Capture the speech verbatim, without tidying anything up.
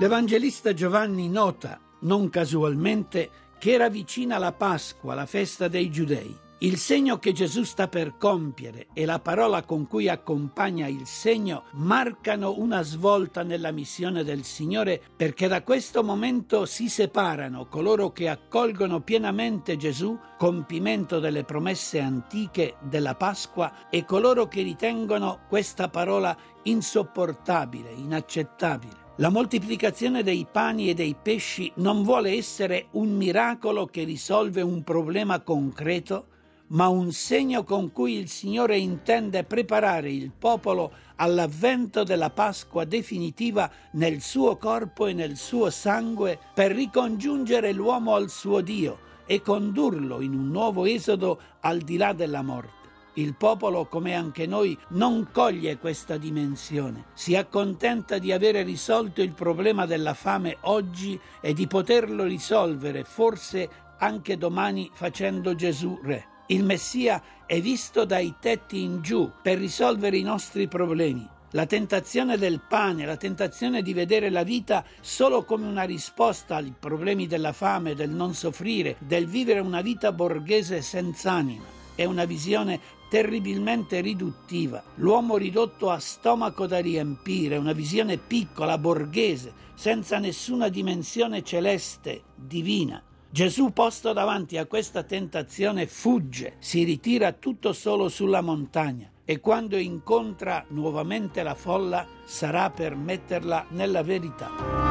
L'Evangelista Giovanni nota, non casualmente, che era vicina la Pasqua, la festa dei Giudei. Il segno che Gesù sta per compiere e la parola con cui accompagna il segno marcano una svolta nella missione del Signore, perché da questo momento si separano coloro che accolgono pienamente Gesù, compimento delle promesse antiche della Pasqua, e coloro che ritengono questa parola insopportabile, inaccettabile. La moltiplicazione dei pani e dei pesci non vuole essere un miracolo che risolve un problema concreto, ma un segno con cui il Signore intende preparare il popolo all'avvento della Pasqua definitiva nel suo corpo e nel suo sangue, per ricongiungere l'uomo al suo Dio e condurlo in un nuovo esodo al di là della morte. Il popolo, come anche noi, non coglie questa dimensione. Si accontenta di avere risolto il problema della fame oggi e di poterlo risolvere forse anche domani facendo Gesù re. Il Messia è visto dai tetti in giù per risolvere i nostri problemi. La tentazione del pane, la tentazione di vedere la vita solo come una risposta ai problemi della fame, del non soffrire, del vivere una vita borghese senza anima. È una visione terribilmente riduttiva. L'uomo ridotto a stomaco da riempire, una visione piccola, borghese, senza nessuna dimensione celeste, divina. Gesù, posto davanti a questa tentazione, fugge, si ritira tutto solo sulla montagna e quando incontra nuovamente la folla sarà per metterla nella verità.